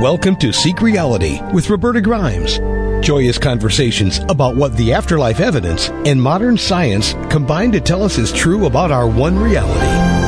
Welcome to Seek Reality with Roberta Grimes. Joyous conversations about what the afterlife evidence and modern science combine to tell us is true about our one reality.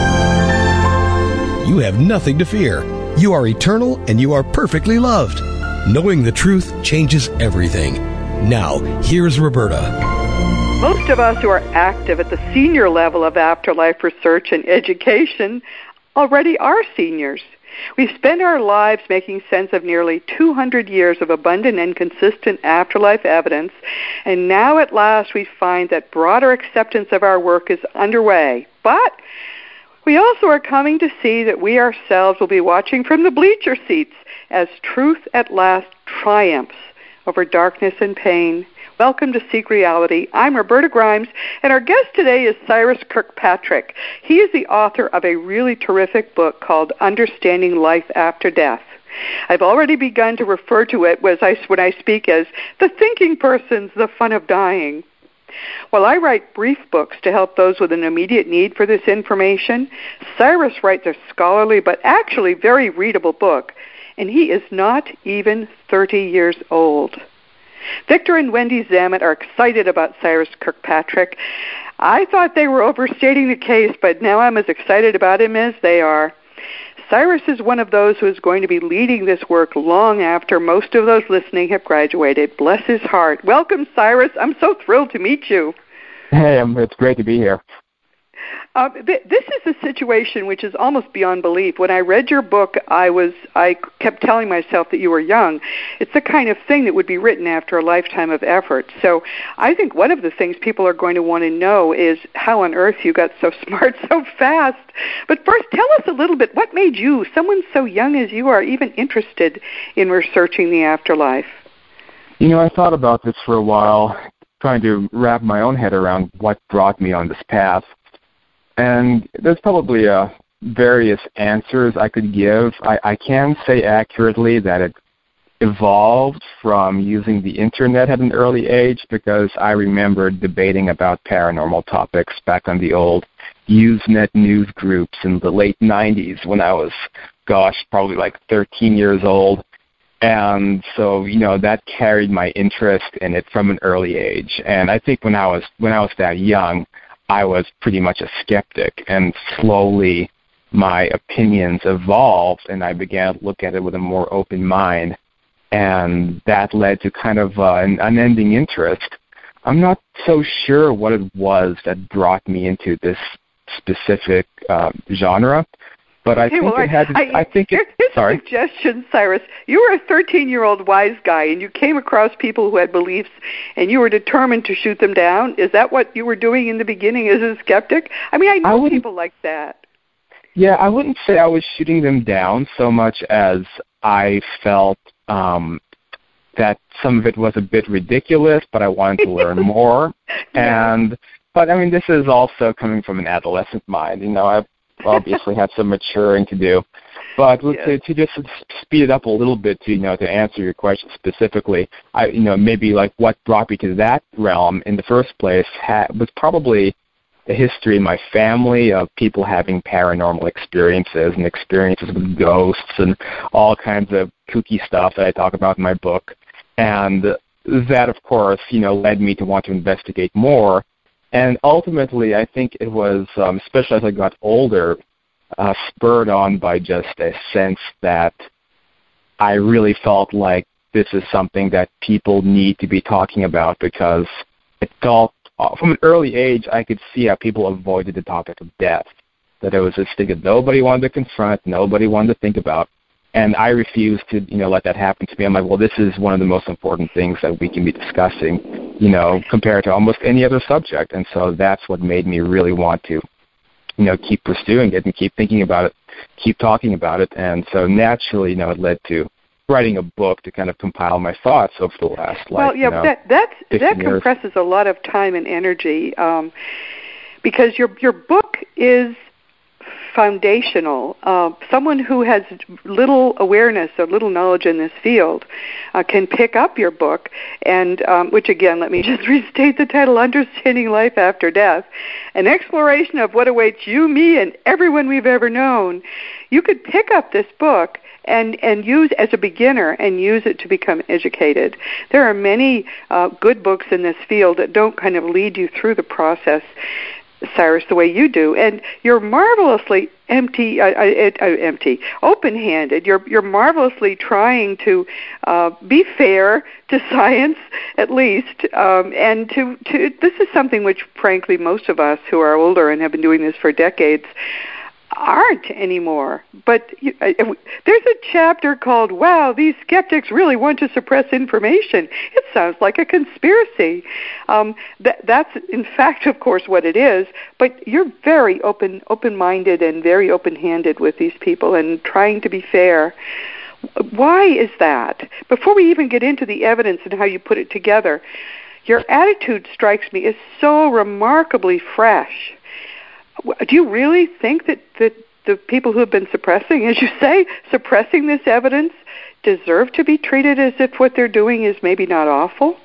You have nothing to fear. You are eternal and you are perfectly loved. Knowing the truth changes everything. Now, here's Roberta. Most of us who are active at the senior level of afterlife research and education already are seniors. We've spent our lives making sense of nearly 200 years of abundant and consistent afterlife evidence, and now at last we find that broader acceptance of our work is underway. But we also are coming to see that we ourselves will be watching from the bleacher seats as truth at last triumphs over darkness and pain. Welcome to Seek Reality. I'm Roberta Grimes, and our guest today is Cyrus Kirkpatrick. He is the author of a really terrific book called Understanding Life After Death. I've already begun to refer to it when I speak as the thinking person's The Fun of Dying. While I write brief books to help those with an immediate need for this information, Cyrus writes a scholarly but actually very readable book, and he is not even 30 years old. Victor and Wendy Zamet are excited about Cyrus Kirkpatrick. I thought they were overstating the case, but now I'm as excited about him as they are. Cyrus is one of those who is going to be leading this work long after most of those listening have graduated. Bless his heart. Welcome, Cyrus. I'm so thrilled to meet you. Hey, it's great to be here. This is a situation which is almost beyond belief. When I read your book, I kept telling myself that you were young. It's the kind of thing that would be written after a lifetime of effort. So I think one of the things people are going to want to know is how on earth you got so smart so fast. But first, tell us a little bit, what made you, someone so young as you are, even interested in researching the afterlife? You know, I thought about this for a while, trying to wrap my own head around what brought me on this path. And there's probably various answers I could give. I can say accurately that it evolved from using the Internet at an early age, because I remember debating about paranormal topics back on the old Usenet news groups in the late 90s when I was, probably like 13 years old. And so, that carried my interest in it from an early age. And I think when I was that young, I was pretty much a skeptic, and slowly my opinions evolved, and I began to look at it with a more open mind, and that led to kind of an unending interest. I'm not so sure what it was that brought me into this specific genre, but I think it had. Here's a suggestion, Cyrus. You were a 13-year-old wise guy, and you came across people who had beliefs, and you were determined to shoot them down. Is that what you were doing in the beginning as a skeptic? I mean, I know people like that. Yeah, I wouldn't say I was shooting them down so much as I felt that some of it was a bit ridiculous, but I wanted to learn more. Yeah. But I mean, this is also coming from an adolescent mind. I've obviously have some maturing to do. But to just speed it up a little bit to answer your question specifically, maybe like what brought me to that realm in the first place was probably the history in my family of people having paranormal experiences and experiences with ghosts and all kinds of kooky stuff that I talk about in my book. And that, of course, led me to want to investigate more. And ultimately, I think it was, especially as I got older, spurred on by just a sense that I really felt like this is something that people need to be talking about, because it felt, from an early age, I could see how people avoided the topic of death, that it was this thing that nobody wanted to confront, nobody wanted to think about. And I refused to, let that happen to me. I'm like, well, this is one of the most important things that we can be discussing, compared to almost any other subject. And so that's what made me really want to, keep pursuing it and keep thinking about it, keep talking about it. And so naturally, it led to writing a book to kind of compile my thoughts over the last, that compresses a lot of time and energy, because your book is foundational. Someone who has little awareness or little knowledge in this field can pick up your book, and which again, let me just restate the title, Understanding Life After Death, an exploration of what awaits you, me, and everyone we've ever known. You could pick up this book and use as a beginner and use it to become educated. There are many good books in this field that don't kind of lead you through the process, Cyrus, the way you do, and you're marvelously open-handed. You're marvelously trying to be fair to science, at least, and to this is something which, frankly, most of us who are older and have been doing this for decades aren't anymore. But there's a chapter called, Wow, these skeptics really want to suppress information. It sounds like a conspiracy. That's, in fact, of course, what it is. But you're very open-minded and very open-handed with these people and trying to be fair. Why is that? Before we even get into the evidence and how you put it together, your attitude strikes me as so remarkably fresh. Do you really think that the people who have been suppressing, as you say, suppressing this evidence deserve to be treated as if what they're doing is maybe not awful?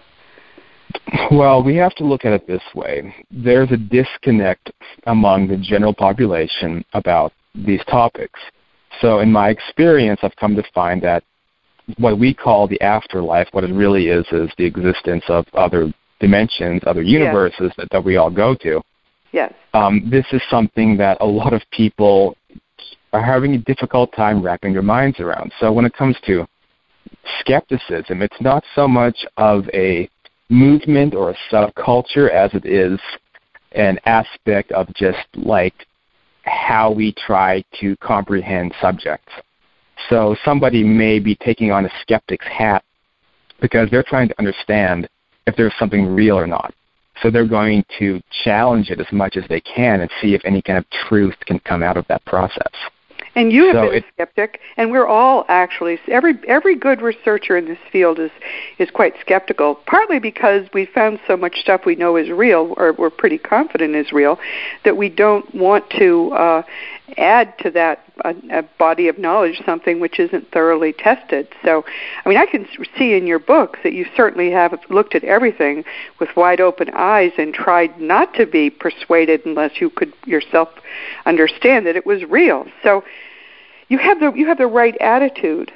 Well, we have to look at it this way. There's a disconnect among the general population about these topics. So in my experience, I've come to find that what we call the afterlife, what it really is the existence of other dimensions, other universes that we all go to. Yes. This is something that a lot of people are having a difficult time wrapping their minds around. So when it comes to skepticism, it's not so much of a movement or a subculture as it is an aspect of just like how we try to comprehend subjects. So somebody may be taking on a skeptic's hat because they're trying to understand if there's something real or not. So they're going to challenge it as much as they can and see if any kind of truth can come out of that process. And you have been a skeptic, and we're all actually, every good researcher in this field is quite skeptical, partly because we found so much stuff we know is real, or we're pretty confident is real, that we don't want to add to that a body of knowledge something which isn't thoroughly tested. So, I mean, I can see in your book that you certainly have looked at everything with wide open eyes and tried not to be persuaded unless you could yourself understand that it was real. So you have the right attitude.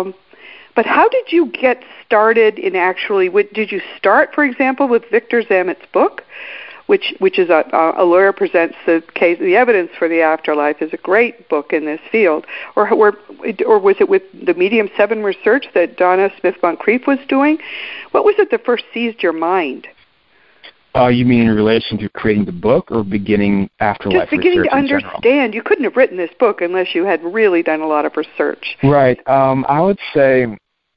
But how did you get started in actually, did you start, for example, with Victor Zamet's book, which is a lawyer presents the case, the evidence for the afterlife, is a great book in this field, or was it with the Medium-7 research that Donna Smith-Moncrief was doing? What was it that first seized your mind? You mean in relation to creating the book or beginning afterlife research in general? Just beginning to understand. You couldn't have written this book unless you had really done a lot of research. Right. I would say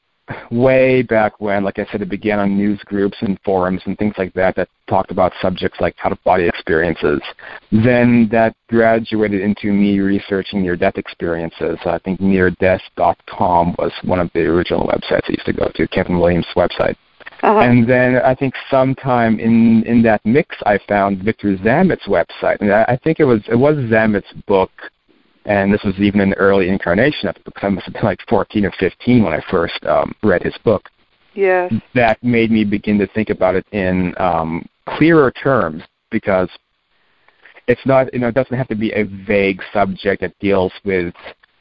way back when, like I said, it began on news groups and forums and things like that talked about subjects like out-of-body experiences. Then that graduated into me researching near-death experiences. I think neardeath.com was one of the original websites I used to go to, Kevin Williams' website. Uh-huh. And then I think sometime in that mix I found Victor Zamet's website. And I think it was Zamet's book, and this was even an early incarnation of the book. I must have been like 14 or 15 when I first read his book. Yes. That made me begin to think about it in clearer terms, because it's not, it doesn't have to be a vague subject that deals with,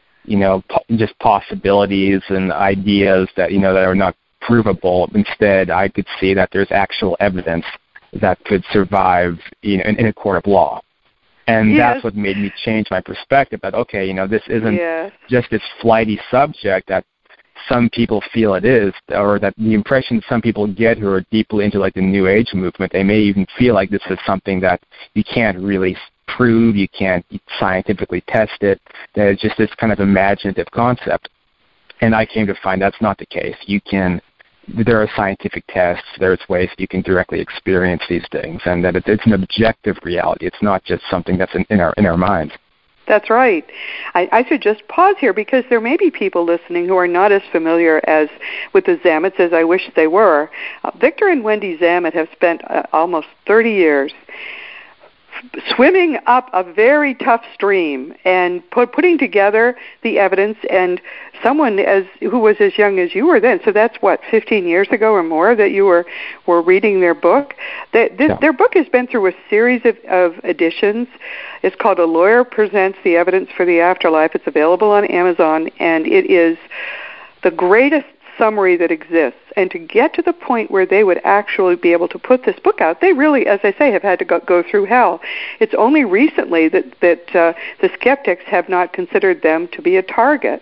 just possibilities and ideas that, that are not provable. Instead, I could see that there's actual evidence that could survive, in a court of law. And that's what made me change my perspective that, okay, this isn't just this flighty subject that some people feel it is, or that the impression some people get who are deeply into like the New Age movement, they may even feel like this is something that you can't really prove, you can't scientifically test it, that it's just this kind of imaginative concept. And I came to find that's not the case. There are scientific tests, there's ways you can directly experience these things, and that it's an objective reality. It's not just something that's in our minds. That's right. I should just pause here because there may be people listening who are not as familiar with the Zamets as I wish they were. Victor and Wendy Zamet have spent almost 30 years swimming up a very tough stream and putting together the evidence, and someone who was as young as you were then, so that's 15 years ago or more that you were reading their book. Their book has been through a series of editions. It's called A Lawyer Presents the Evidence for the Afterlife. It's available on Amazon, and it is the greatest summary that exists. And to get to the point where they would actually be able to put this book out, they really, as I say, have had to go through hell. It's only recently that the skeptics have not considered them to be a target.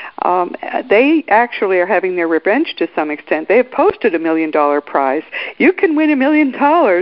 They actually are having their revenge to some extent. They have posted $1 million prize. You can win $1 million.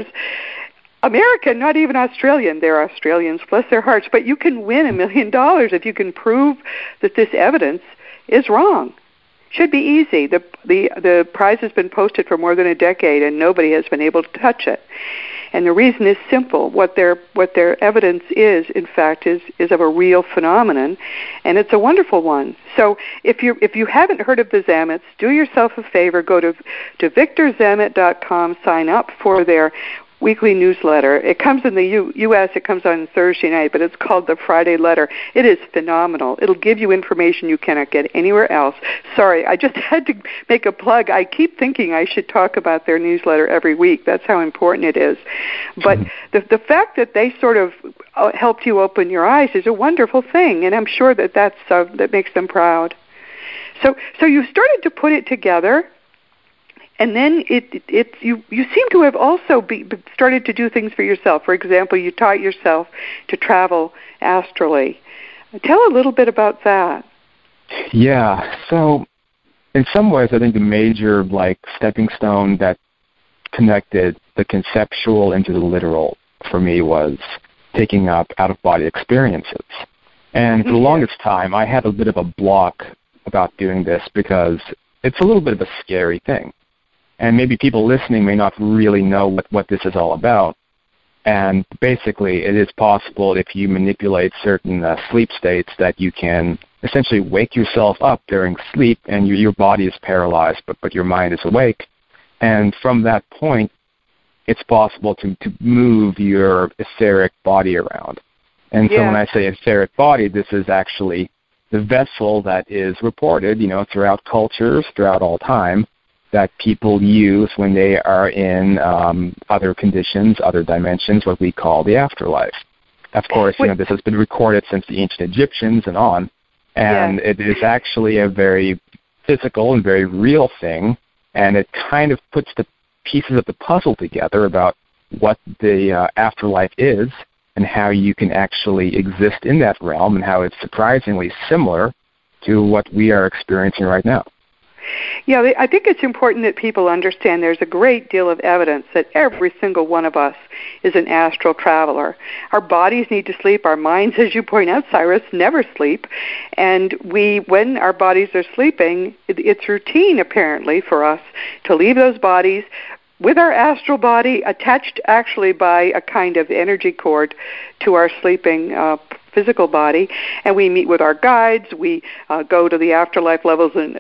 American, not even Australian. They're Australians, bless their hearts. But you can win $1 million if you can prove that this evidence is wrong. Should be easy. The prize has been posted for more than a decade, and nobody has been able to touch it. And the reason is simple. What their evidence is, in fact, is of a real phenomenon, and it's a wonderful one. So if you haven't heard of the Zamits, do yourself a favor. Go to VictorZamit.com. Sign up for their weekly newsletter. It comes in the U.S., it comes on Thursday night, but it's called the Friday Letter. It is phenomenal. It'll give you information you cannot get anywhere else. Sorry, I just had to make a plug. I keep thinking I should talk about their newsletter every week. That's how important it is. But the fact that they sort of helped you open your eyes is a wonderful thing, and I'm sure that makes them proud. So you started to put it together. And then you seem to have also started to do things for yourself. For example, you taught yourself to travel astrally. Tell a little bit about that. Yeah. So in some ways, I think the major stepping stone that connected the conceptual into the literal for me was taking up out-of-body experiences. And for the longest time, I had a bit of a block about doing this because it's a little bit of a scary thing. And maybe people listening may not really know what this is all about. And basically, it is possible if you manipulate certain sleep states that you can essentially wake yourself up during sleep, and your body is paralyzed, but your mind is awake. And from that point, it's possible to move your etheric body around. And so when I say etheric body, this is actually the vessel that is reported, throughout cultures, throughout all time, that people use when they are in other conditions, other dimensions, what we call the afterlife. Of course, this has been recorded since the ancient Egyptians and on, and it is actually a very physical and very real thing, and it kind of puts the pieces of the puzzle together about what the afterlife is and how you can actually exist in that realm and how it's surprisingly similar to what we are experiencing right now. Yeah, I think it's important that people understand there's a great deal of evidence that every single one of us is an astral traveler. Our bodies need to sleep. Our minds, as you point out, Cyrus, never sleep. And when our bodies are sleeping, it's routine, apparently, for us to leave those bodies with our astral body attached actually by a kind of energy cord to our sleeping physical body, and we meet with our guides. We go to the afterlife levels, and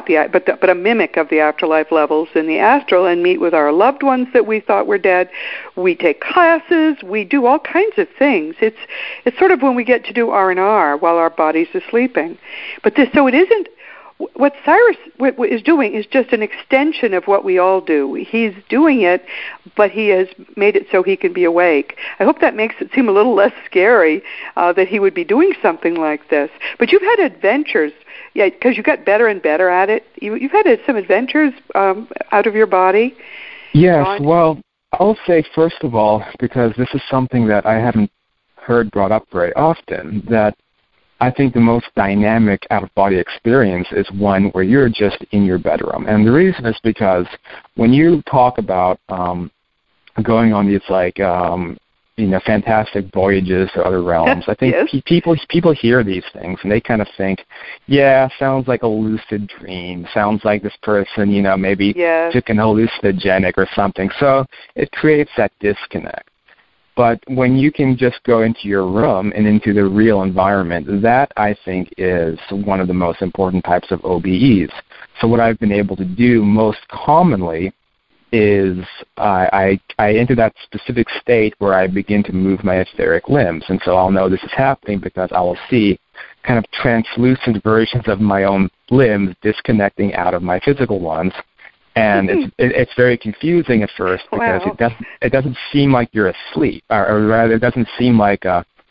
but a mimic of the afterlife levels in the astral, and meet with our loved ones that we thought were dead. We take classes. We do all kinds of things. It's sort of when we get to do R&R while our bodies are sleeping. So it isn't. What Cyrus is doing is just an extension of what we all do. He's doing it, but he has made it so he can be awake. I hope that makes it seem a little less scary that he would be doing something like this. But you've had adventures, because you got better and better at it. You've had some adventures out of your body. Yes, well, I'll say first of all, because this is something that I haven't heard brought up very often, that I think the most dynamic out-of-body experience is one where you're just in your bedroom. And the reason is because when you talk about going on these fantastic voyages to other realms, I think people hear these things and they kind of think, sounds like a lucid dream. Sounds like this person, maybe took an hallucinogenic or something. So it creates that disconnect. But when you can just go into your room and into the real environment, that, I think, is one of the most important types of OBEs. So what I've been able to do most commonly is I enter that specific state where I begin to move my etheric limbs. And so I'll know this is happening because I will see kind of translucent versions of my own limbs disconnecting out of my physical ones. And it's very confusing at first because it doesn't seem like you're asleep, or rather, it doesn't seem like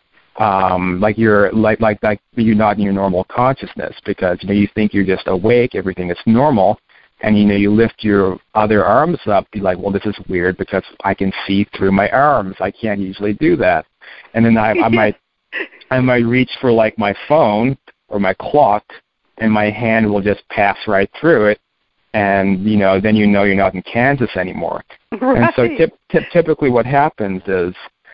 you're like you're not in your normal consciousness, because you think you're just awake, everything is normal, and you lift your other arms up, you're like, well, this is weird because I can see through my arms. I can't usually do that, and then I might reach for like my phone or my clock, and my hand will just pass right through it. And, then you're not in Kansas anymore. Right. And so typically what happens is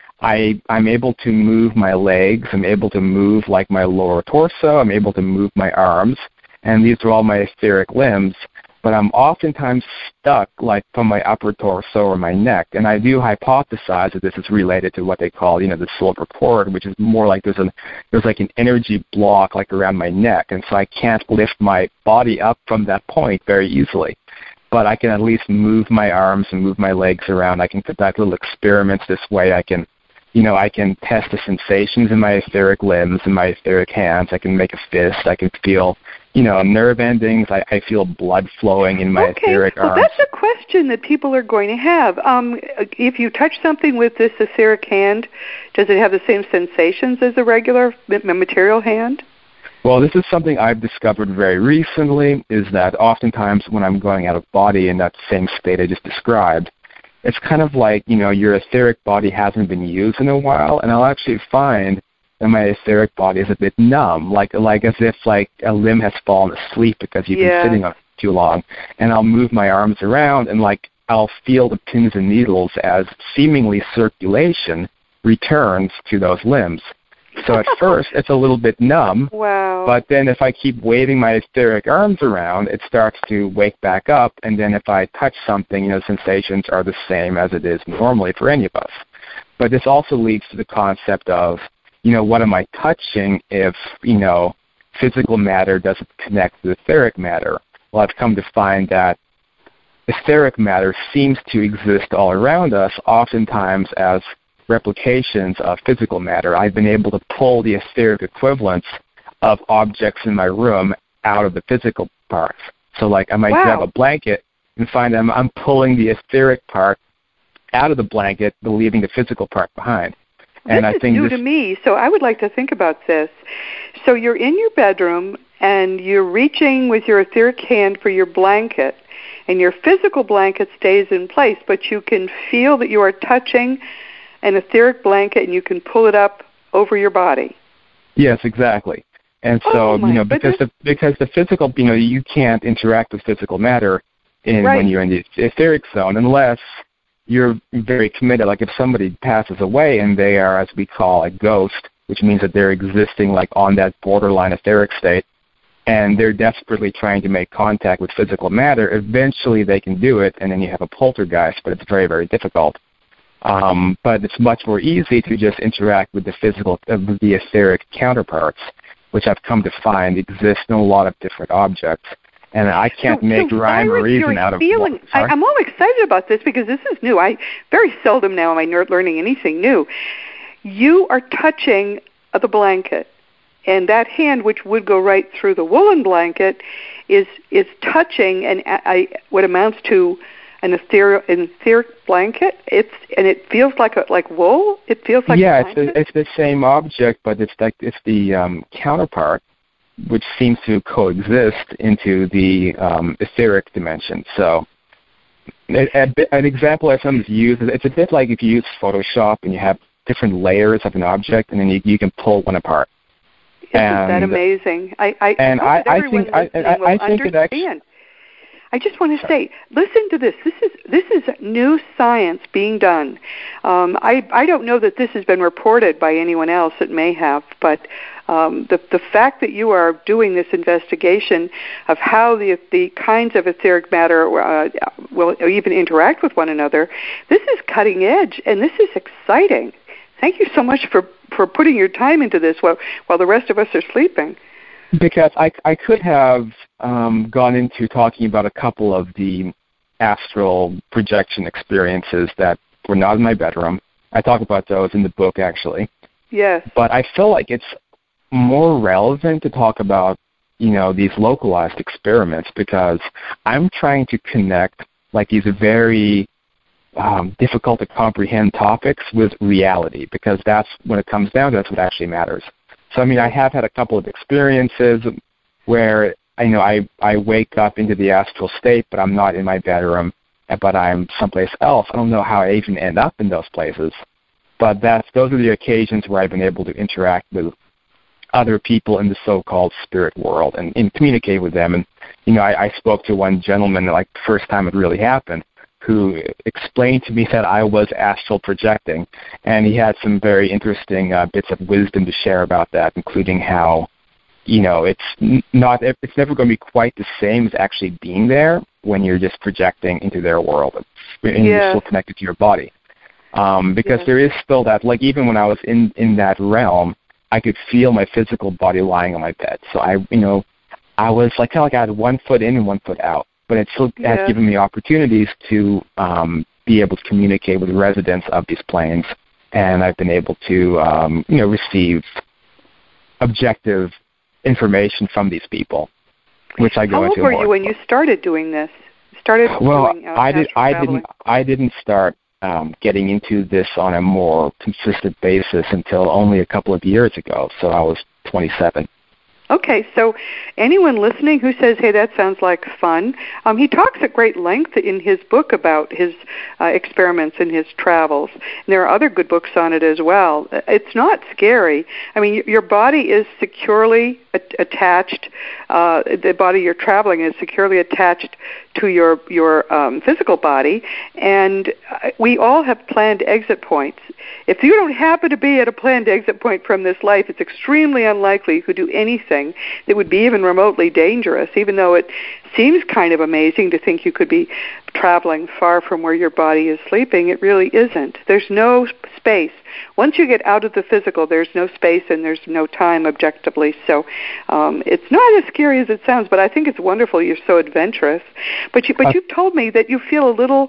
I'm able to move my legs. I'm able to move, like, my lower torso. I'm able to move my arms. And these are all my etheric limbs. But I'm oftentimes stuck, like, from my upper torso or my neck. And I do hypothesize that this is related to what they call, the silver cord, which is more like there's like an energy block, like, around my neck. And so I can't lift my body up from that point very easily. But I can at least move my arms and move my legs around. I can conduct little experiments this way. I can test the sensations in my etheric limbs and my etheric hands. I can make a fist. I can feel, nerve endings. I feel blood flowing in my etheric arms. Well, that's a question that people are going to have. If you touch something with this etheric hand, does it have the same sensations as a regular material hand? Well, this is something I've discovered very recently, is that oftentimes when I'm going out of body in that same state I just described, it's kind of like, your etheric body hasn't been used in a while, and I'll actually find that my etheric body is a bit numb, like as if like a limb has fallen asleep because you've been sitting on it too long. And I'll move my arms around, and like I'll feel the pins and needles as seemingly circulation returns to those limbs. So at first it's a little bit numb, but then if I keep waving my etheric arms around, it starts to wake back up, and then if I touch something, sensations are the same as it is normally for any of us. But this also leads to the concept of, what am I touching if, physical matter doesn't connect to etheric matter? Well, I've come to find that etheric matter seems to exist all around us, oftentimes as replications of physical matter. I've been able to pull the etheric equivalents of objects in my room out of the physical parts. So, like, I might grab a blanket and find I'm pulling the etheric part out of the blanket, but leaving the physical part behind. And this is new to me, so I would like to think about this. So you're in your bedroom, and you're reaching with your etheric hand for your blanket, and your physical blanket stays in place, but you can feel that you are touching an etheric blanket, and you can pull it up over your body. Yes, exactly. And so, because the physical, you can't interact with physical matter when you're in the etheric zone unless you're very committed. Like if somebody passes away and they are, as we call, a ghost, which means that they're existing like on that borderline etheric state, and they're desperately trying to make contact with physical matter, eventually they can do it, and then you have a poltergeist, but it's very, very difficult. But it's much more easy to just interact with the etheric counterparts, which I've come to find exist in a lot of different objects. And I can't make rhyme or reason out of one. I'm all excited about this because this is new. I very seldom now am I learning anything new. You are touching the blanket, and that hand, which would go right through the woolen blanket, is touching what amounts to an etheric blanket. It feels like wool. It feels like it's the same object, but it's the counterpart, which seems to coexist into the etheric dimension. So an example I sometimes use is it's a bit like if you use Photoshop and you have different layers of an object, and then you can pull one apart. Isn't that amazing? I think it actually. I just want to say, listen to this. This is new science being done. I don't know that this has been reported by anyone else. It may have, but the fact that you are doing this investigation of how the kinds of etheric matter will even interact with one another, this is cutting edge, and this is exciting. Thank you so much for putting your time into this while the rest of us are sleeping. Because I could have gone into talking about a couple of the astral projection experiences that were not in my bedroom. I talk about those in the book, actually. Yes. But I feel like it's more relevant to talk about, these localized experiments, because I'm trying to connect like these very difficult to comprehend topics with reality, because that's, when it comes down to, that's what actually matters. So, I have had a couple of experiences where, I wake up into the astral state, but I'm not in my bedroom, but I'm someplace else. I don't know how I even end up in those places. But those are the occasions where I've been able to interact with other people in the so-called spirit world and communicate with them. And, I spoke to one gentleman, like the first time it really happened, who explained to me that I was astral projecting. And he had some very interesting bits of wisdom to share about that, including how, it's never going to be quite the same as actually being there when you're just projecting into their world and you're still connected to your body. Because there is still that, like even when I was in that realm, I could feel my physical body lying on my bed. So I was like kind of like I had 1 foot in and 1 foot out, but it still has given me opportunities to be able to communicate with the residents of these planes, and I've been able to receive objective information from getting people, which I go into. How old were you when you started doing this? I didn't start getting into this on a more consistent basis until only a couple of years ago. So I was 27. Okay, so anyone listening who says, hey, that sounds like fun, he talks at great length in his book about his experiments and his travels. And there are other good books on it as well. It's not scary. Your body is securely attached. The body you're traveling is securely attached to your physical body, and we all have planned exit points. If you don't happen to be at a planned exit point from this life, it's extremely unlikely you could do anything that would be even remotely dangerous, even though it seems kind of amazing to think you could be traveling far from where your body is sleeping. It really isn't. There's no space. Once you get out of the physical, there's no space and there's no time objectively. So it's not as scary as it sounds, but I think it's wonderful you're so adventurous. But you've told me that you feel a little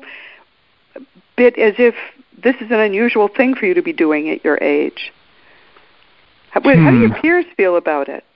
bit as if this is an unusual thing for you to be doing at your age. How do your peers feel about it?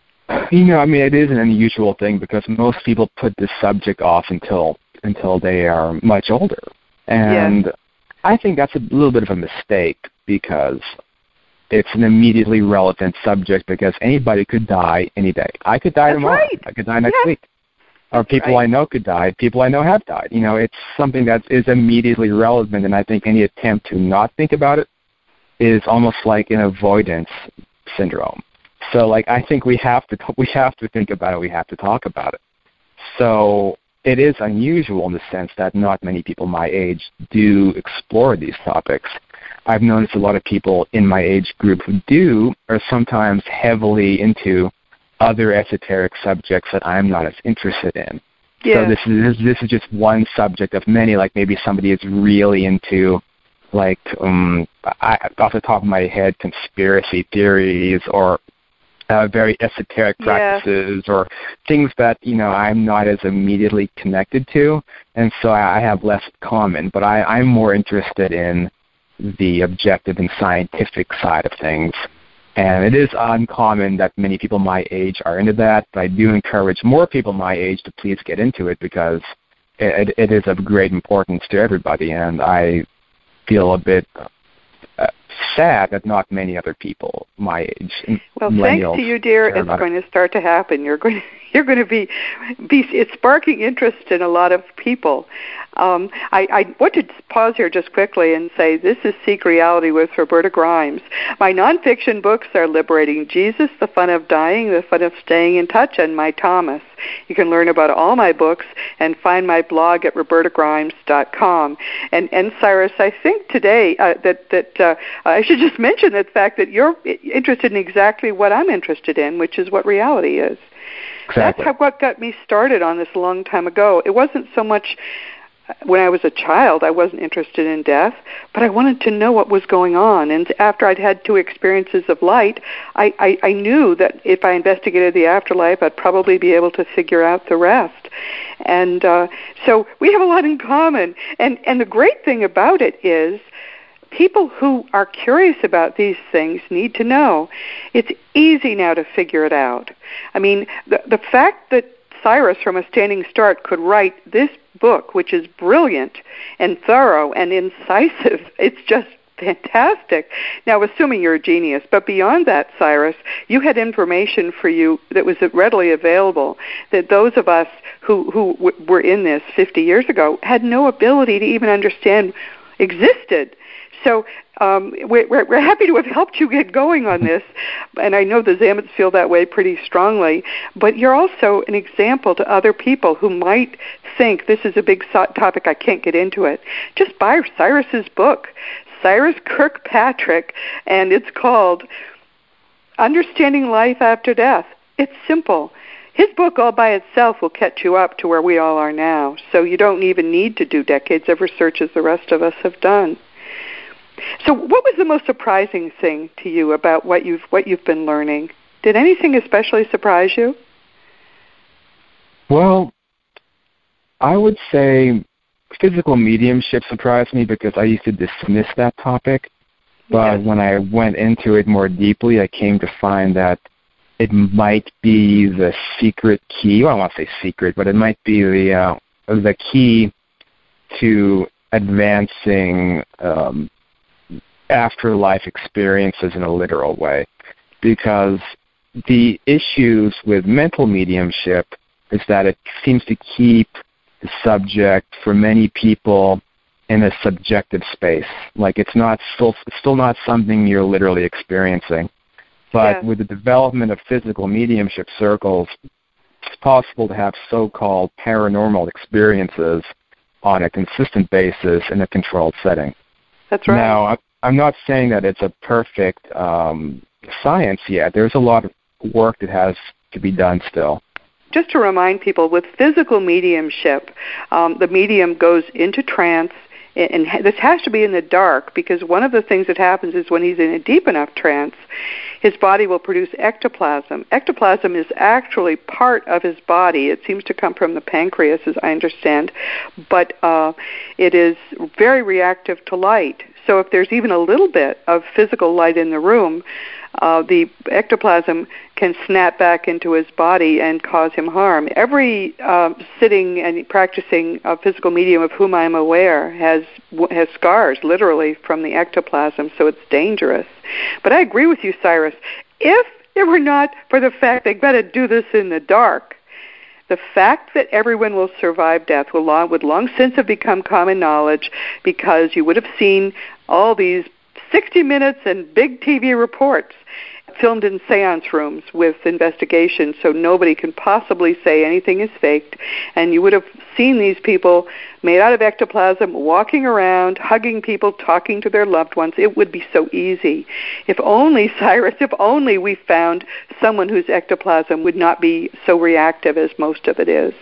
It is an unusual thing because most people put this subject off until they are much older. And I think that's a little bit of a mistake because it's an immediately relevant subject because anybody could die any day. I could die tomorrow. Right. I could die next week. Or people I know could die. People I know have died. It's something that is immediately relevant, and I think any attempt to not think about it is almost like an avoidance syndrome. So, I think we have to think about it. We have to talk about it. So it is unusual in the sense that not many people my age do explore these topics. I've noticed a lot of people in my age group who do are sometimes heavily into other esoteric subjects that I'm not as interested in. Yeah. So this is just one subject of many. Like maybe somebody is really into, off the top of my head, conspiracy theories or very esoteric practices or things that I'm not as immediately connected to, and so I have less common. But I'm more interested in the objective and scientific side of things. And it is uncommon that many people my age are into that, but I do encourage more people my age to please get into it because it is of great importance to everybody, and I feel a bit sad that not many other people my age. Well, thanks to you, dear, it's going to start to happen. You're going to be it's sparking interest in a lot of people. I want to pause here just quickly and say this is Seek Reality with Roberta Grimes. My nonfiction books are Liberating Jesus, The Fun of Dying, The Fun of Staying in Touch, and My Thomas. You can learn about all my books and find my blog at robertagrimes.com. And Cyrus, I think today that I should just mention the fact that you're interested in exactly what I'm interested in, which is what reality is. Exactly. That's what got me started on this a long time ago. It wasn't so much when I was a child, I wasn't interested in death, but I wanted to know what was going on. And after I'd had 2 experiences of light, I knew that if I investigated the afterlife, I'd probably be able to figure out the rest. And so we have a lot in common. And the great thing about it is people who are curious about these things need to know. It's easy now to figure it out. I mean, the fact that Cyrus from A Standing Start could write this book, which is brilliant and thorough and incisive, it's just fantastic. Now, assuming you're a genius, but beyond that, Cyrus, you had information for you that was readily available that those of us who were in this 50 years ago had no ability to even understand existed. So we're happy to have helped you get going on this, and I know the Zamets feel that way pretty strongly, but you're also an example to other people who might think this is a big topic, I can't get into it. Just buy Cyrus's book, Cyrus Kirkpatrick, and it's called Understanding Life After Death. It's simple. His book all by itself will catch you up to where we all are now, so you don't even need to do decades of research as the rest of us have done. So what was the most surprising thing to you about what you've been learning? Did anything especially surprise you? Well, I would say physical mediumship surprised me because I used to dismiss that topic. But when I went into it more deeply, I came to find that it might be the secret key. Well, I don't want to say secret, but it might be the key to advancing afterlife experiences in a literal way, because the issues with mental mediumship is that it seems to keep the subject for many people in a subjective space. Like it's still not something you're literally experiencing. But with the development of physical mediumship circles, it's possible to have so-called paranormal experiences on a consistent basis in a controlled setting. That's right. Now, I'm not saying that it's a perfect science yet. There's a lot of work that has to be done still. Just to remind people, with physical mediumship, the medium goes into trance, and this has to be in the dark, because one of the things that happens is when he's in a deep enough trance, his body will produce ectoplasm. Ectoplasm is actually part of his body. It seems to come from the pancreas, as I understand, but it is very reactive to light. So if there's even a little bit of physical light in the room, the ectoplasm can snap back into his body and cause him harm. Every sitting and practicing physical medium of whom I'm aware has scars, literally, from the ectoplasm, so it's dangerous. But I agree with you, Cyrus. If it were not for the fact they've got to do this in the dark, the fact that everyone will survive death would long since have become common knowledge, because you would have seen all these 60 Minutes and big TV reports filmed in seance rooms with investigations, so nobody can possibly say anything is faked. And you would have seen these people made out of ectoplasm walking around, hugging people, talking to their loved ones. It would be so easy. If only, Cyrus, if only we found someone whose ectoplasm would not be so reactive as most of it is.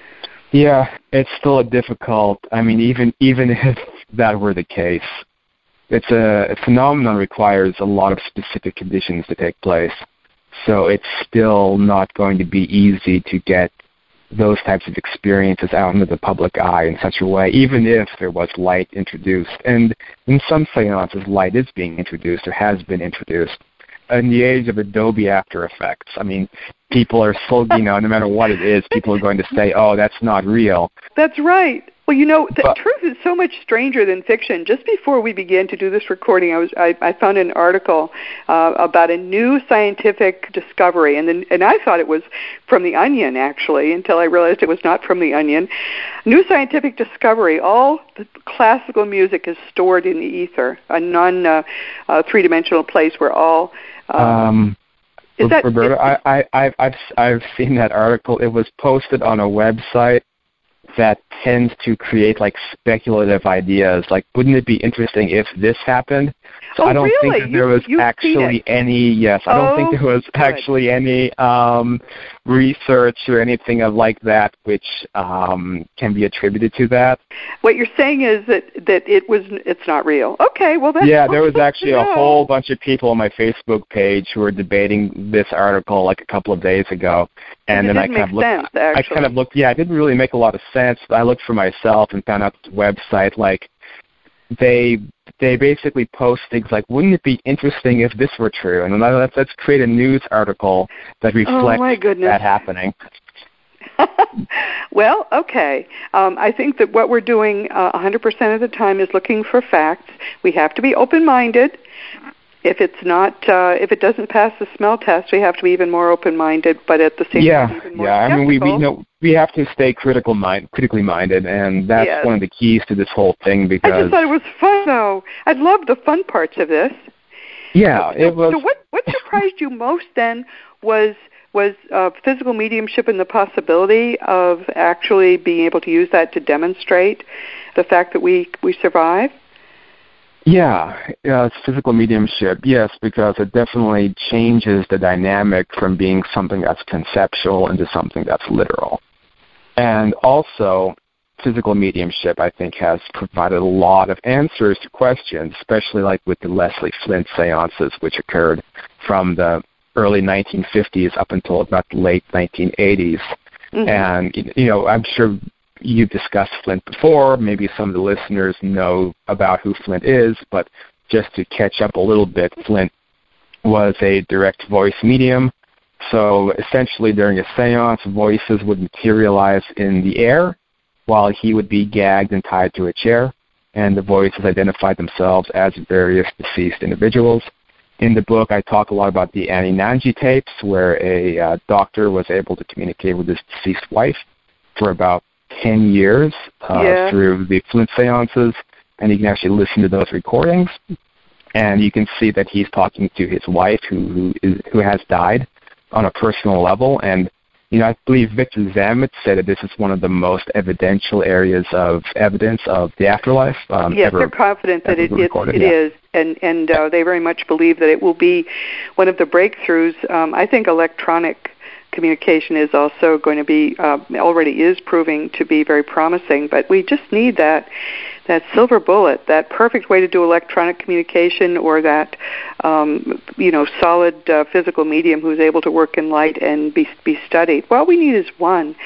Yeah, it's still a difficult, I mean, even if that were the case, it's a phenomenon requires a lot of specific conditions to take place. So it's still not going to be easy to get those types of experiences out into the public eye in such a way, even if there was light introduced. And in some seances, light is being introduced or has been introduced. In the age of Adobe After Effects, I mean, people are still, no matter what it is, people are going to say, oh, that's not real. That's right. Well, the truth is so much stranger than fiction. Just before we began to do this recording, I found an article about a new scientific discovery, and I thought it was from The Onion, actually, until I realized it was not from The Onion. New scientific discovery: all the classical music is stored in the ether, a non-three-dimensional place where all. Is that, Roberta, I've seen that article. It was posted on a website that tends to create like speculative ideas. Like, wouldn't it be interesting if this happened? So I don't think that there was actually any. Yes, I don't think there was actually any research or anything of like that which can be attributed to that. What you're saying is that it's not real. Okay, well that's there was actually a whole bunch of people on my Facebook page who were debating this article like a couple of days ago, and then I kind of looked. Yeah, it didn't really make a lot of sense. I looked for myself and found out the website like they basically post things like, wouldn't it be interesting if this were true? And then let's create a news article that reflects that happening. Well, okay. I think that what we're doing 100% of the time is looking for facts. We have to be open-minded. If it doesn't pass the smell test, we have to be even more open-minded, but at the same time, even more skeptical. We have to stay critically minded, and that's one of the keys to this whole thing. Because I just thought it was fun, though. I loved the fun parts of this. Yeah, it was. So what surprised you most then was physical mediumship and the possibility of actually being able to use that to demonstrate the fact that we survive? Yeah, it's physical mediumship, yes, because it definitely changes the dynamic from being something that's conceptual into something that's literal. And also, physical mediumship, I think, has provided a lot of answers to questions, especially like with the Leslie Flint seances, which occurred from the early 1950s up until about the late 1980s. Mm-hmm. And, I'm sure you've discussed Flint before. Maybe some of the listeners know about who Flint is, but just to catch up a little bit, Flint was a direct voice medium. So essentially during a seance, voices would materialize in the air while he would be gagged and tied to a chair, and the voices identified themselves as various deceased individuals. In the book, I talk a lot about the Annie Nanji tapes, where a doctor was able to communicate with his deceased wife for about 10 years through the Flint seances, and you can actually listen to those recordings, and you can see that he's talking to his wife who has died on a personal level. And I believe Victor Zamet said that this is one of the most evidential areas of evidence of the afterlife. Yes, they're confident that it is, and they very much believe that it will be one of the breakthroughs. I think electronic communication is also going to be, already is proving to be very promising, but we just need that silver bullet, that perfect way to do electronic communication, or that, solid physical medium who's able to work in light and be studied. What we need is one.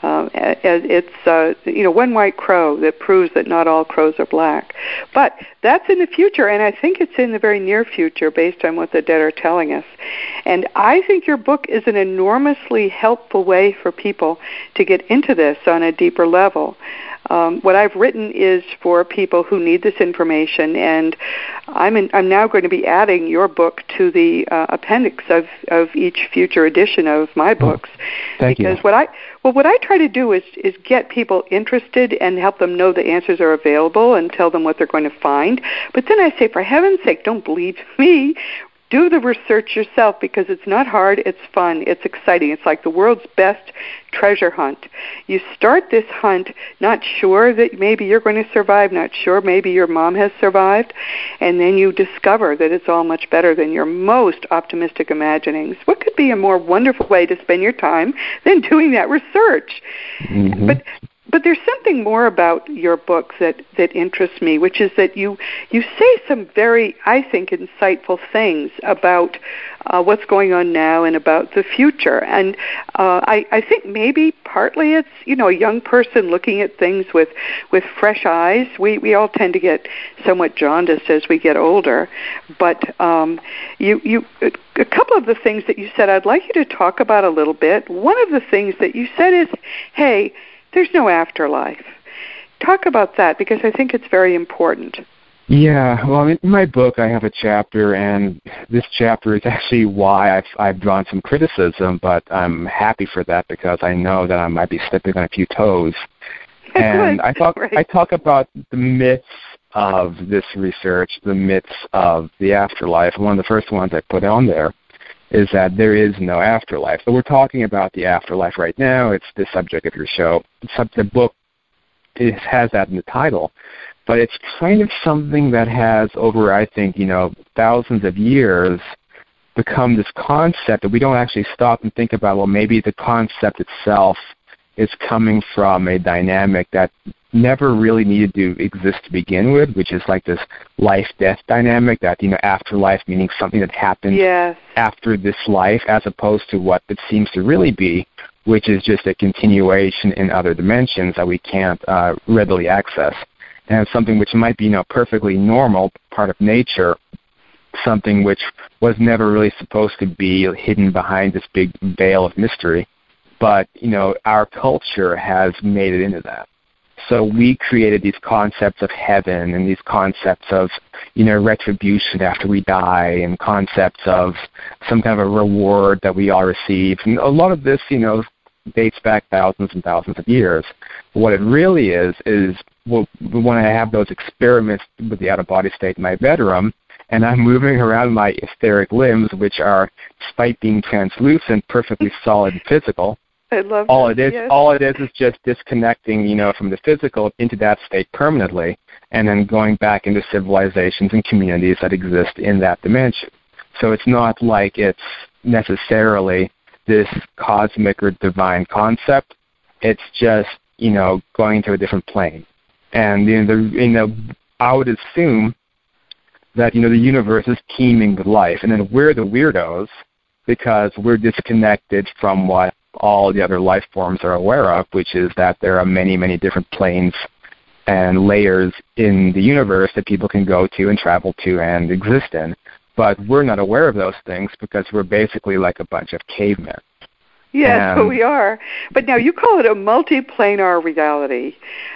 It's one white crow that proves that not all crows are black. But that's in the future, and I think it's in the very near future based on what the dead are telling us. And I think your book is an enormously helpful way for people to get into this on a deeper level. What I've written is for people who need this information, and I'm now going to be adding your book to the appendix of each future edition of my books. Thank you. Because what I try to do is get people interested and help them know the answers are available and tell them what they're going to find. But then I say, for heaven's sake, don't believe me. Do the research yourself, because it's not hard, it's fun, it's exciting. It's like the world's best treasure hunt. You start this hunt not sure that maybe you're going to survive, not sure maybe your mom has survived, and then you discover that it's all much better than your most optimistic imaginings. What could be a more wonderful way to spend your time than doing that research? Mm-hmm. But there's something more about your book that interests me, which is that you say some very, I think, insightful things about what's going on now and about the future. And I think maybe partly it's, a young person looking at things with fresh eyes. We all tend to get somewhat jaundiced as we get older. But a couple of the things that you said, I'd like you to talk about a little bit. One of the things that you said is, hey, there's no afterlife. Talk about that, because I think it's very important. Yeah, well, in my book I have a chapter, and this chapter is actually why I've drawn some criticism, but I'm happy for that because I know that I might be stepping on a few toes. And I talk about the myths of this research, the myths of the afterlife. One of the first ones I put on there is that there is no afterlife. So we're talking about the afterlife right now. It's the subject of your show. The book it has that in the title. But it's kind of something that has, over, I think, thousands of years, become this concept that we don't actually stop and think about, well, maybe the concept itself is coming from a dynamic that never really needed to exist to begin with, which is like this life-death dynamic, that, afterlife meaning something that happens after this life, as opposed to what it seems to really be, which is just a continuation in other dimensions that we can't readily access. And something which might be, perfectly normal, part of nature, something which was never really supposed to be hidden behind this big veil of mystery. But, our culture has made it into that. So we created these concepts of heaven and these concepts of, retribution after we die, and concepts of some kind of a reward that we all receive. And a lot of this, dates back thousands and thousands of years. What it really is when I have those experiments with the out-of-body state in my bedroom, and I'm moving around my etheric limbs, which are, despite being translucent, perfectly solid and physical. I love all that. it is. All it is just disconnecting, from the physical into that state permanently, and then going back into civilizations and communities that exist in that dimension. So it's not like it's necessarily this cosmic or divine concept. It's just, going to a different plane. And I would assume that the universe is teeming with life, and then we're the weirdos because we're disconnected from what all the other life forms are aware of, which is that there are many, many different planes and layers in the universe that people can go to and travel to and exist in. But we're not aware of those things because we're basically like a bunch of cavemen. Yes, so we are. But now you call it a multiplanar reality.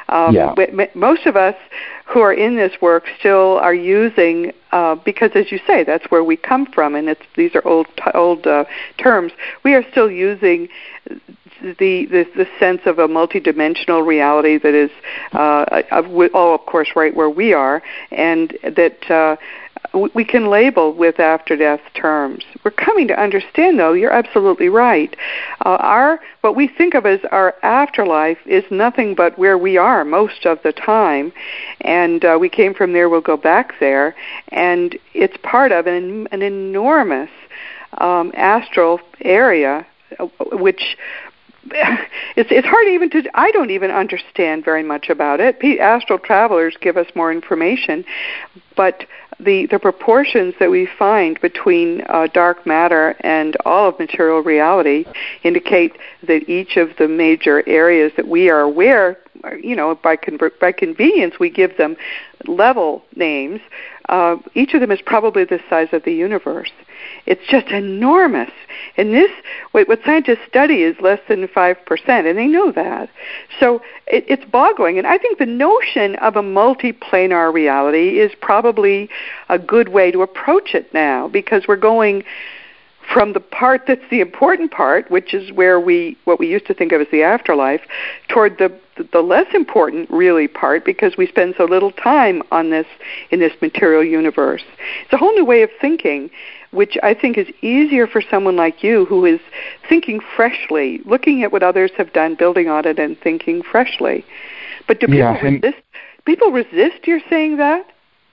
Most of us who are in this work still are using, because as you say, that's where we come from, and these are old terms. We are still using the sense of a multidimensional reality that is all, of course, right where we are, and that we can label with after-death terms. We're coming to understand, though, you're absolutely right. What we think of as our afterlife is nothing but where we are most of the time, and we came from there, we'll go back there, and it's part of an enormous astral area, which it's hard even to, I don't even understand very much about it. Astral travelers give us more information, but the proportions that we find between dark matter and all of material reality indicate that each of the major areas that we are aware, by convenience we give them level names. Each of them is probably the size of the universe. It's just enormous. And what scientists study is less than 5%, and they know that. So it's boggling. And I think the notion of a multiplanar reality is probably a good way to approach it now, because we're going from the part that's the important part, which is where what we used to think of as the afterlife, toward the less important really part, because we spend so little time on this in this material universe. It's a whole new way of thinking, which I think is easier for someone like you who is thinking freshly, looking at what others have done, building on it, and thinking freshly. But do people resist? People resist your saying that?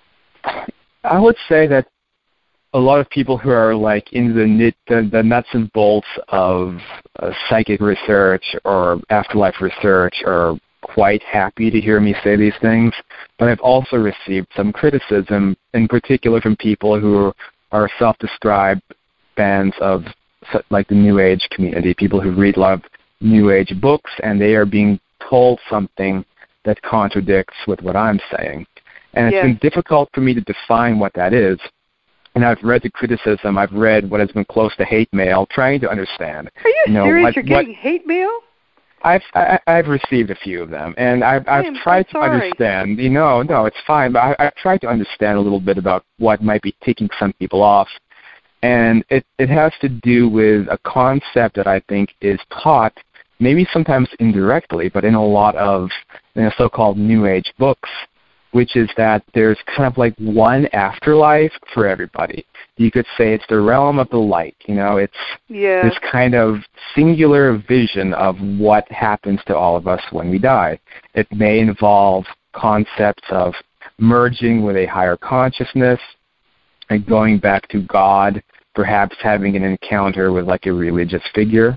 I would say that a lot of people who are like into the nuts and bolts of psychic research or afterlife research are quite happy to hear me say these things. But I've also received some criticism, in particular from people who are self-described fans of like the New Age community, people who read a lot of New Age books, and they are being told something that contradicts with what I'm saying. And it's been difficult for me to define what that is. And I've read the criticism. I've read what has been close to hate mail, trying to understand. Are you serious? You're getting hate mail? I've received a few of them, and I've tried to understand. No, it's fine. But I've tried to understand a little bit about what might be ticking some people off, and it has to do with a concept that I think is taught, maybe sometimes indirectly, but in a lot of so-called New Age books, which is that there's kind of like one afterlife for everybody. You could say it's the realm of the light. It's this kind of singular vision of what happens to all of us when we die. It may involve concepts of merging with a higher consciousness and going back to God, perhaps having an encounter with like a religious figure,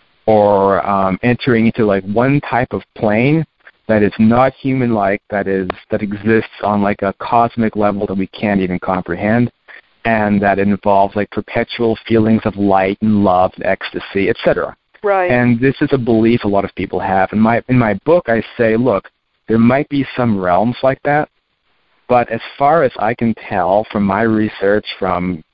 or entering into like one type of plane that is not human-like, that exists on like a cosmic level that we can't even comprehend, and that involves like perpetual feelings of light and love and ecstasy, etc. Right. And this is a belief a lot of people have. In my book, I say, look, there might be some realms like that, but as far as I can tell from my research, from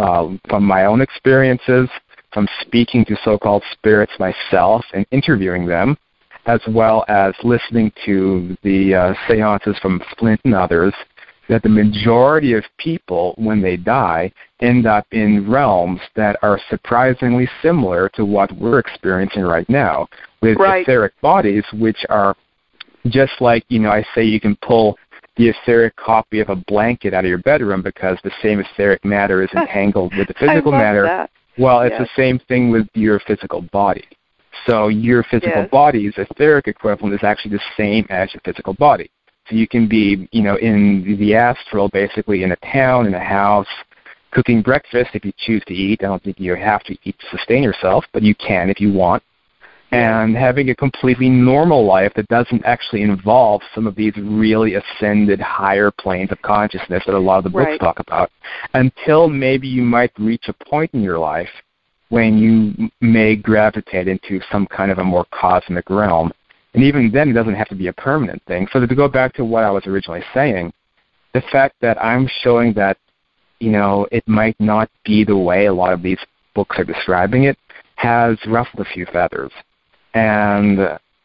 my own experiences, from speaking to so-called spirits myself and interviewing them, as well as listening to the seances from Flint and others, that the majority of people, when they die, end up in realms that are surprisingly similar to what we're experiencing right now, with etheric bodies, which are just like, I say you can pull the etheric copy of a blanket out of your bedroom because the same etheric matter is entangled with the physical matter. That. Well, it's the same thing with your physical body. So your physical body's etheric equivalent is actually the same as your physical body. So you can be, in the astral, basically in a town, in a house, cooking breakfast if you choose to eat. I don't think you have to eat to sustain yourself, but you can if you want. And having a completely normal life that doesn't actually involve some of these really ascended higher planes of consciousness that a lot of the books talk about, until maybe you might reach a point in your life when you may gravitate into some kind of a more cosmic realm. And even then, it doesn't have to be a permanent thing. So to go back to what I was originally saying, the fact that I'm showing that, it might not be the way a lot of these books are describing it has ruffled a few feathers. And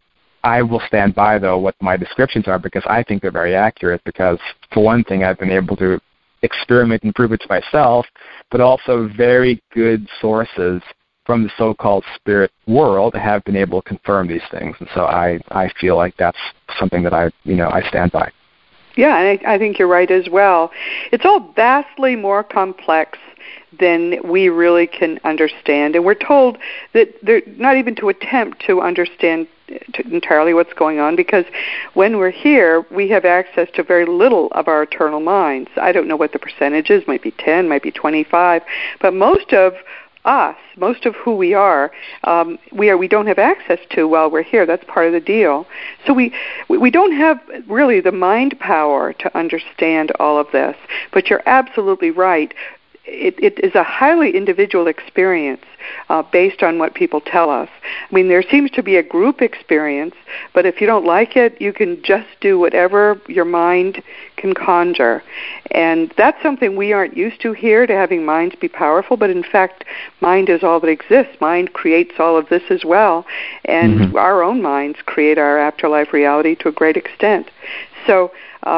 I will stand by, though, what my descriptions are because I think they're very accurate because, for one thing, I've been able to experiment and prove it to myself, but also very good sources from the so-called spirit world have been able to confirm these things. And so I feel like that's something that I stand by. Yeah, and I think you're right as well. It's all vastly more complex than we really can understand. And we're told that they're not even to attempt to understand entirely what's going on, because when we're here, we have access to very little of our eternal minds. I don't know what the percentage is, might be 10, might be 25, but most of us, most of who we don't have access to while we're here. That's part of the deal. So we don't have really the mind power to understand all of this. But you're absolutely right. It is a highly individual experience based on what people tell us. I mean, there seems to be a group experience, but if you don't like it, you can just do whatever your mind can conjure. And that's something we aren't used to here, to having minds be powerful, but in fact, mind is all that exists. Mind creates all of this as well, and our own minds create our afterlife reality to a great extent. So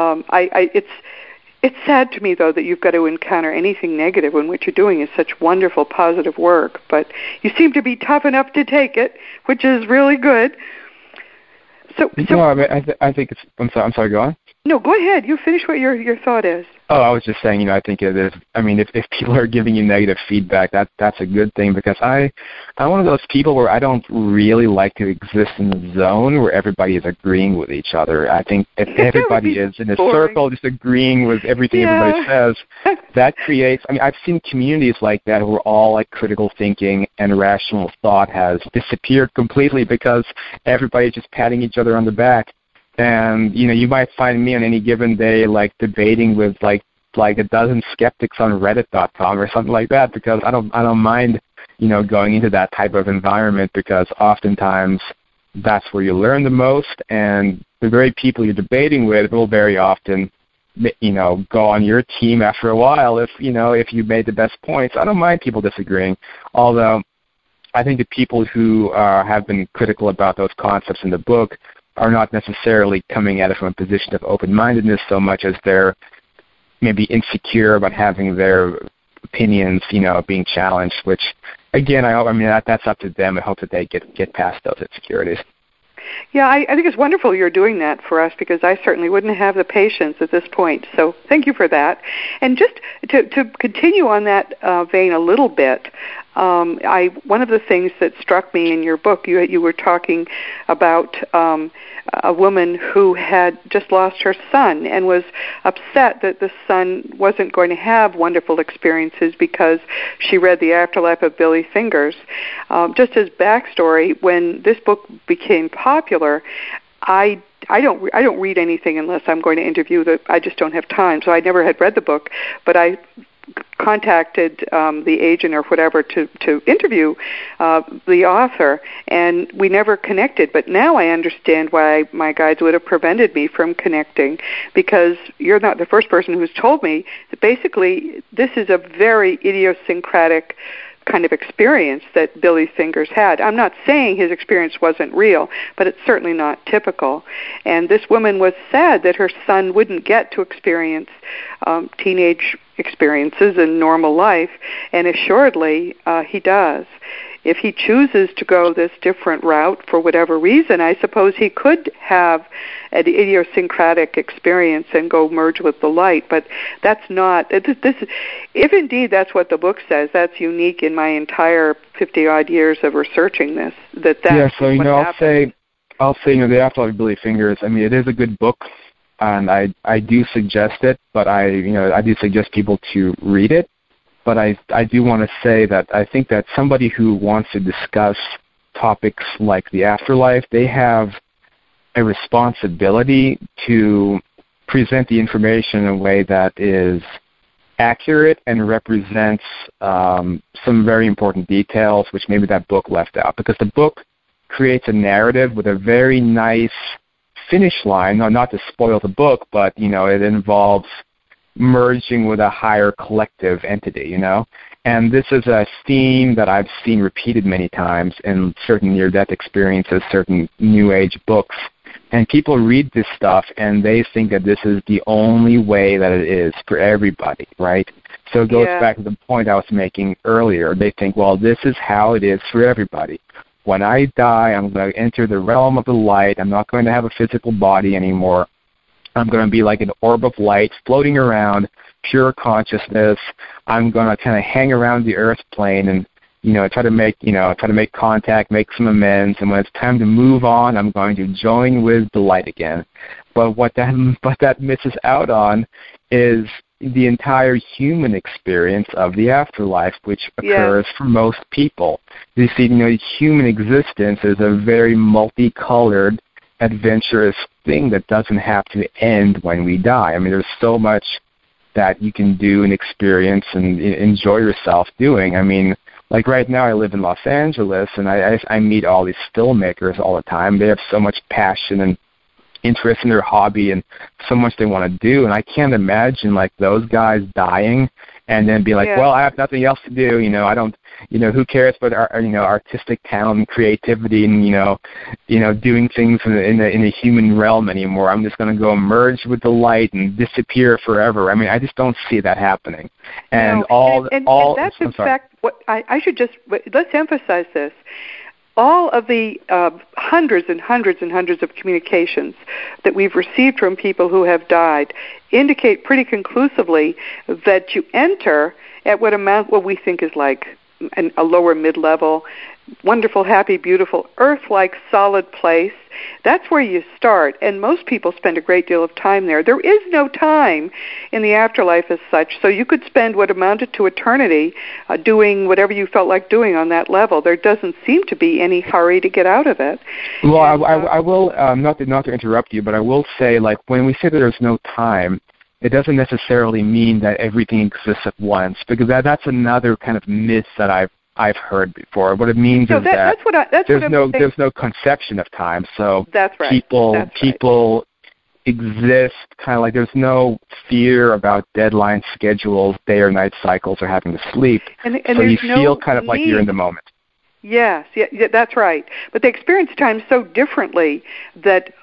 it's sad to me, though, that you've got to encounter anything negative when what you're doing is such wonderful, positive work. But you seem to be tough enough to take it, which is really good. So no, I think it's. I'm sorry. Go on. No, go ahead. You finish what your thought is. Oh, I was just saying, I think it is. I mean, if people are giving you negative feedback, that's a good thing, because I'm one of those people where I don't really like to exist in the zone where everybody is agreeing with each other. I think if everybody is in a circle just agreeing with everything everybody says, that creates. I mean, I've seen communities like that where all like critical thinking and rational thought has disappeared completely because everybody's just patting each other on the back. And you might find me on any given day like debating with like a dozen skeptics on Reddit.com or something like that, because I don't mind going into that type of environment, because oftentimes that's where you learn the most, and the very people you're debating with will very often go on your team after a while if you made the best points. I don't mind people disagreeing, although I think the people who have been critical about those concepts in the book are not necessarily coming at it from a position of open-mindedness so much as they're maybe insecure about having their opinions, being challenged, which, again, I mean, that's up to them. I hope that they get past those insecurities. Yeah, I think it's wonderful you're doing that for us, because I certainly wouldn't have the patience at this point. So thank you for that. And just to continue on that vein a little bit, one of the things that struck me in your book, you were talking about a woman who had just lost her son and was upset that the son wasn't going to have wonderful experiences because she read The Afterlife of Billy Fingers. Just as backstory, when this book became popular, I don't read anything unless I'm going to interview I just don't have time. So I never had read the book, but I contacted the agent or whatever to interview the author, and we never connected. But now I understand why my guides would have prevented me from connecting, because you're not the first person who's told me that basically this is a very idiosyncratic kind of experience that Billy Fingers had. I'm not saying his experience wasn't real, but it's certainly not typical. And this woman was sad that her son wouldn't get to experience teenage experiences in normal life, and assuredly he does. If he chooses to go this different route for whatever reason, I suppose he could have an idiosyncratic experience and go merge with the light. But that's not, if indeed that's what the book says, that's unique in my entire 50-odd years of researching this. Yeah, so, I'll say, The Afterlife of Billy Fingers, I mean, it is a good book, and I do suggest it, but I do suggest people to read it. But I do want to say that I think that somebody who wants to discuss topics like the afterlife, they have a responsibility to present the information in a way that is accurate and represents some very important details which maybe that book left out. Because the book creates a narrative with a very nice finish line, not to spoil the book, but, it involves merging with a higher collective entity, And this is a theme that I've seen repeated many times in certain near-death experiences, certain New Age books. And people read this stuff and they think that this is the only way that it is for everybody, right? So it goes back to the point I was making earlier. They think, well, this is how it is for everybody. When I die, I'm going to enter the realm of the light. I'm not going to have a physical body anymore. I'm going to be like an orb of light floating around, pure consciousness. I'm going to kind of hang around the earth plane and, try to make contact, make some amends. And when it's time to move on, I'm going to join with the light again. But what that misses out on is the entire human experience of the afterlife, which occurs for most people. You see, human existence is a very multicolored, adventurous thing that doesn't have to end when we die. I mean, there's so much that you can do and experience and enjoy yourself doing. I mean, like right now I live in Los Angeles, and I meet all these filmmakers all the time. They have so much passion and interest in their hobby and so much they want to do, and I can't imagine like those guys dying and then be like, well, I have nothing else to do, I don't, who cares about artistic talent and creativity and doing things in the human realm anymore. I'm just going to go merge with the light and disappear forever. I mean, I just don't see that happening. And that's in fact what I should just let's emphasize this. All of the hundreds and hundreds and hundreds of communications that we've received from people who have died indicate pretty conclusively that you enter at what we think is like a lower mid-level, wonderful, happy, beautiful, earth-like, solid place. That's where you start, and most people spend a great deal of time there. There is no time in the afterlife as such, so you could spend what amounted to eternity doing whatever you felt like doing on that level. There doesn't seem to be any hurry to get out of it. Well, I will, not to interrupt you, but I will say, like, when we say that there's no time, it doesn't necessarily mean that everything exists at once, because that's another kind of myth that I've heard before. What it means is that there's no conception of time. So that's right. People exist kind of like there's no fear about deadline schedules, day or night cycles, or having to sleep. And so you feel kind of like you're in the moment. Yes, that's right. But they experience time so differently that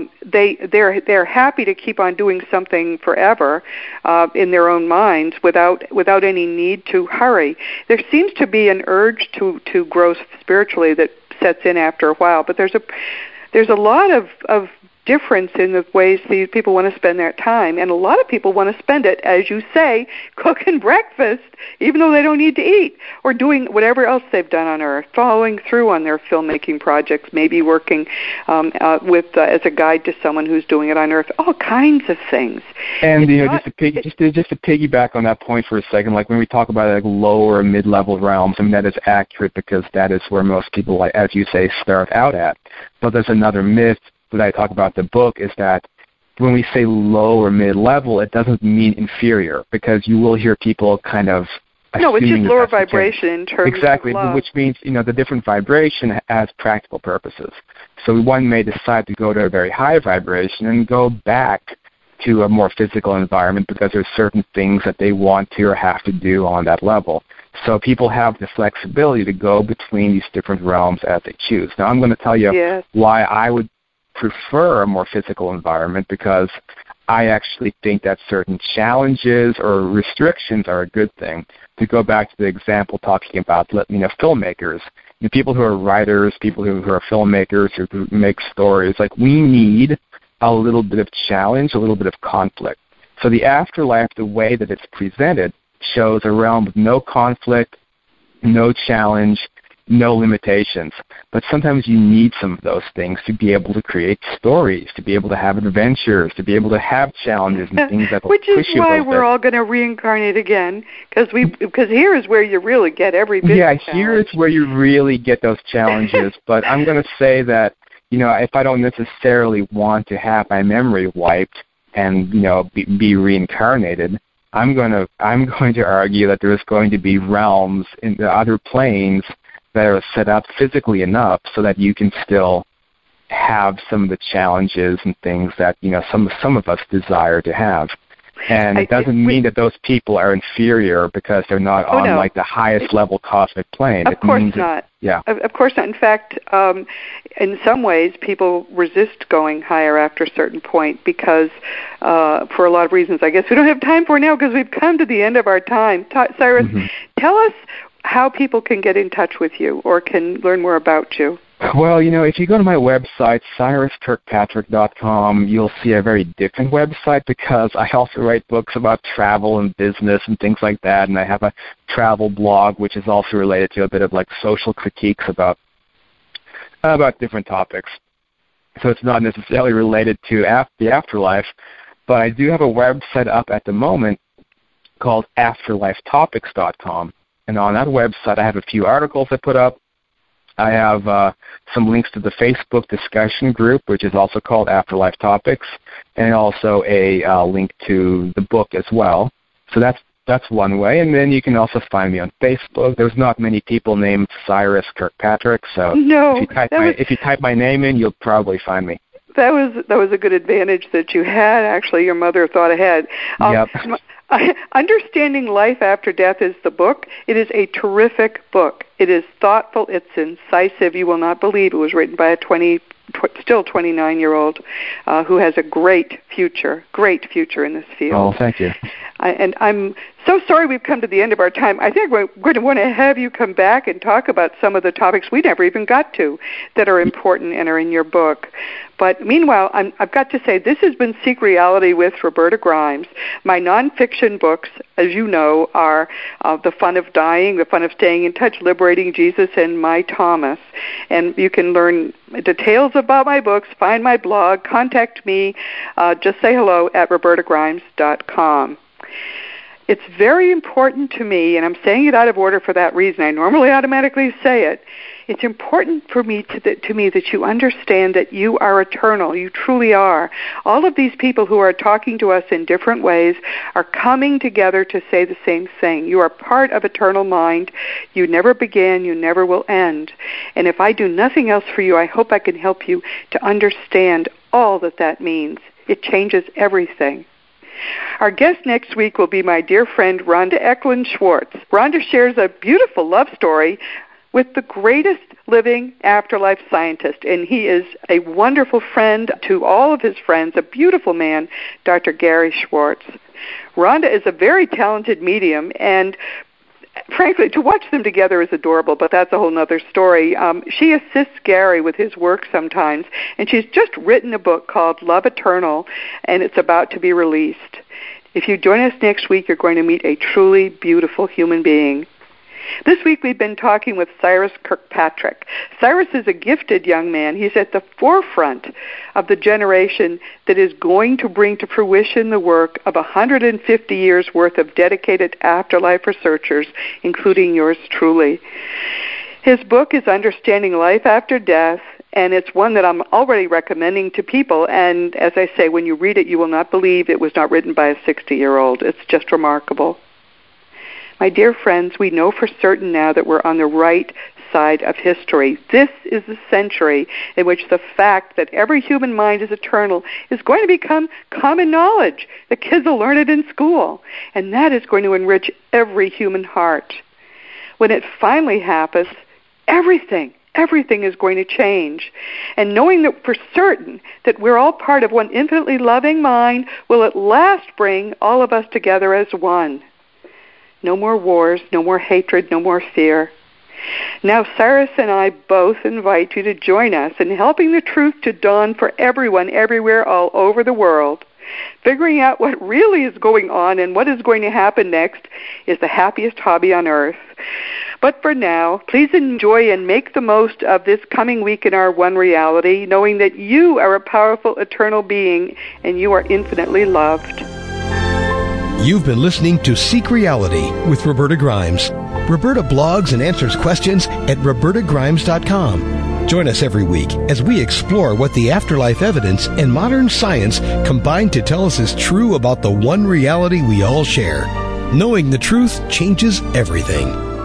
they're happy to keep on doing something forever in their own minds without any need to hurry. There seems to be an urge to grow spiritually that sets in after a while, but there's there's a lot of difference in the ways these people want to spend their time, and a lot of people want to spend it, as you say, cooking breakfast, even though they don't need to eat, or doing whatever else they've done on Earth, following through on their filmmaking projects, maybe working as a guide to someone who's doing it on Earth, all kinds of things. And just to piggyback on that point for a second, like when we talk about like lower mid-level realms, I mean that is accurate because that is where most people, like as you say, start out at. But there's another myth that I talk about in the book is that when we say low or mid-level, it doesn't mean inferior, because you will hear people kind of no, it's just lower vibration in terms exactly, of love. Which means the different vibration has practical purposes. So one may decide to go to a very high vibration and go back to a more physical environment because there's certain things that they want to or have to do on that level. So people have the flexibility to go between these different realms as they choose. Now I'm going to tell you why I would prefer a more physical environment, because I actually think that certain challenges or restrictions are a good thing. To go back to the example talking about filmmakers, people who are writers, people who are filmmakers, who make stories, like we need a little bit of challenge, a little bit of conflict. So the afterlife, the way that it's presented, shows a realm with no conflict, no challenge, no limitations. But sometimes you need some of those things to be able to create stories, to be able to have adventures, to be able to have challenges and things that will push you. Which is why we're all going to reincarnate again, because here is where you really get every bit of challenge. Here is where you really get those challenges. But I'm going to say that, if I don't necessarily want to have my memory wiped and, be reincarnated, I'm going to argue that there's going to be realms in the other planes that are set up physically enough so that you can still have some of the challenges and things that some of us desire to have. And it doesn't mean that those people are inferior because they're not on like the highest level cosmic plane. Of course not. Of course not. In fact, in some ways, people resist going higher after a certain point because, for a lot of reasons, I guess we don't have time for now because we've come to the end of our time. Cyrus, tell us how people can get in touch with you or can learn more about you. Well, if you go to my website, CyrusKirkpatrick.com, you'll see a very different website because I also write books about travel and business and things like that, and I have a travel blog which is also related to a bit of like social critiques about different topics. So it's not necessarily related to the afterlife, but I do have a website up at the moment called AfterlifeTopics.com. And on that website, I have a few articles I put up. I have some links to the Facebook discussion group, which is also called Afterlife Topics, and also a link to the book as well. So that's one way. And then you can also find me on Facebook. There's not many people named Cyrus Kirkpatrick, so if you type my name in, you'll probably find me. That was a good advantage that you had. Actually, your mother thought ahead. Yep. Understanding Life After Death is the book. It is a terrific book. It is thoughtful. It's incisive. You will not believe it was written by a still 29-year-old who has a great future in this field. Oh, thank you. And I'm so sorry we've come to the end of our time. I think we're going to want to have you come back and talk about some of the topics we never even got to that are important and are in your book. But meanwhile, I've got to say, this has been Seek Reality with Roberta Grimes. My nonfiction books, as you know, are The Fun of Dying, The Fun of Staying in Touch, Liberating Jesus, and My Thomas. And you can learn details about my books, find my blog, contact me, just say hello at robertagrimes.com. It's very important to me, and I'm saying it out of order for that reason. I normally automatically say it. It's important for me to me that you understand that you are eternal. You truly are. All of these people who are talking to us in different ways are coming together to say the same thing. You are part of eternal mind. You never began. You never will end. And if I do nothing else for you, I hope I can help you to understand all that means. It changes everything. Our guest next week will be my dear friend Rhonda Eklund Schwartz. Rhonda shares a beautiful love story with the greatest living afterlife scientist, and he is a wonderful friend to all of his friends, a beautiful man, Dr. Gary Schwartz. Rhonda is a very talented medium, and frankly, to watch them together is adorable, but that's a whole other story. She assists Gary with his work sometimes, and she's just written a book called Love Eternal, and it's about to be released. If you join us next week, you're going to meet a truly beautiful human being. This week we've been talking with Cyrus Kirkpatrick. Cyrus is a gifted young man. He's at the forefront of the generation that is going to bring to fruition the work of 150 years' worth of dedicated afterlife researchers, including yours truly. His book is Understanding Life After Death, and it's one that I'm already recommending to people. And as I say, when you read it, you will not believe it was not written by a 60-year-old. It's just remarkable. My dear friends, we know for certain now that we're on the right side of history. This is the century in which the fact that every human mind is eternal is going to become common knowledge. The kids will learn it in school, and that is going to enrich every human heart. When it finally happens, everything is going to change. And knowing that for certain that we're all part of one infinitely loving mind will at last bring all of us together as one. No more wars, no more hatred, no more fear. Now, Cyrus and I both invite you to join us in helping the truth to dawn for everyone, everywhere, all over the world. Figuring out what really is going on and what is going to happen next is the happiest hobby on earth. But for now, please enjoy and make the most of this coming week in our one reality, knowing that you are a powerful, eternal being and you are infinitely loved. You've been listening to Seek Reality with Roberta Grimes. Roberta blogs and answers questions at robertagrimes.com. Join us every week as we explore what the afterlife evidence and modern science combine to tell us is true about the one reality we all share. Knowing the truth changes everything.